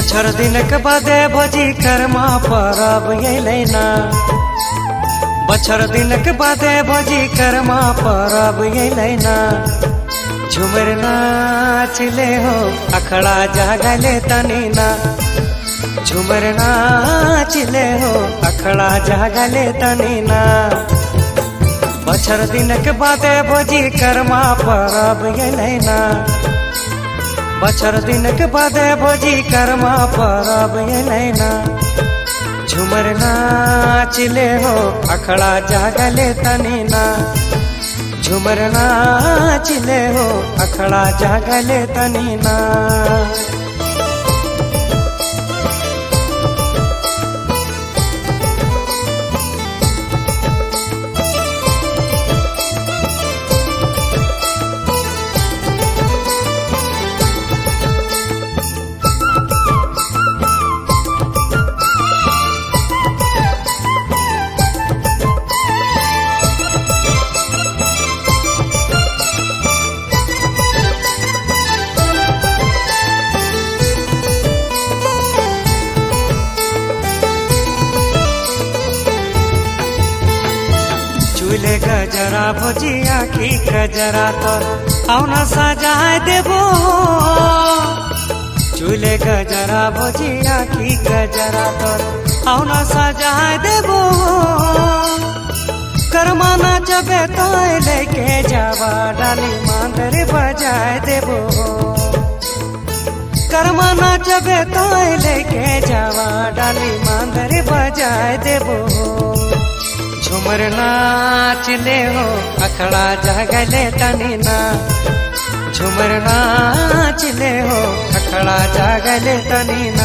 बछर दिनक बादे भोजी कर्मा परब अइलैना। बछर दिनक बादे भोजी कर्मा परब अइलैना। झुमर नाचले हो अखड़ा जागले तनीना। झुमर नाचले हो अखड़ा जागले तनीना। बछर दिनक बादे भोजी कर्मा परब अइलैना। बछर दिनक बादे भोजी कर्मा परब अइलैना। झुमर नाचले हो अखड़ा जागले तनीना। झुमर नाचले हो अखड़ा जागले तनीना। चूल्हे गजरा भोजी आखी गजरा तोर औना सजाए देबो। चूल्हे गजरा भोजी आखी गजरा तोर औना सजाए देबो। कर्मा नाचबे तो लेके जावा डाली मांदर बजाए देबो। कर्मा नाचबे तो लेके जावा डाली मांदर बजाए देबो। झुमर नाचले हो अखड़ा जागले तनीना। झुमर नाचले हो अखड़ा जागले तनीना।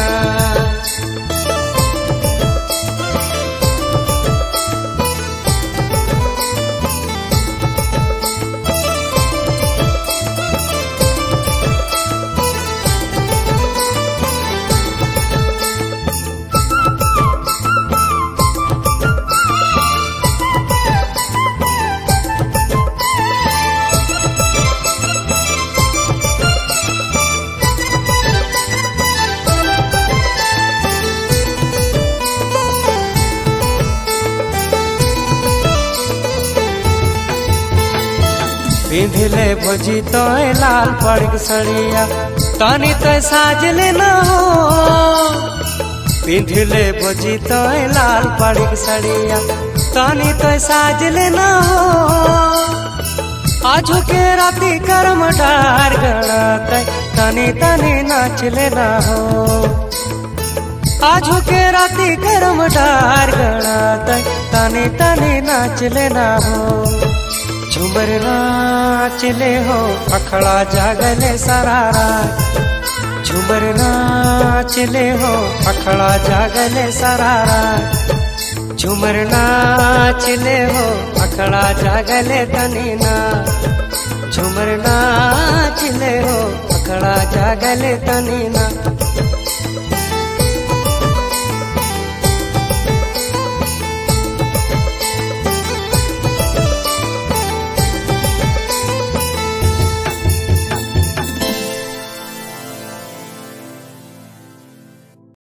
पिंधले भोजी तो लाल पड़ग सड़िया तानी तो साजले न हो। पिंधले भोजी तो लाल पड़ग सड़िया तानी तो साजले न हो। आजू के राती कर्म डार गड़त तानी तानी नाचले न हो। आजू के राती कर्म डार गड़त तानी तानी नाचले न हो। झुमर नाचले हो अखड़ा जागले सरारा। झुमर नाचले हो अखड़ा जागले सरारा। झुमर नाचले हो अखड़ा जागले तनीना। झुमर नाचले हो अखड़ा जागले तनीना।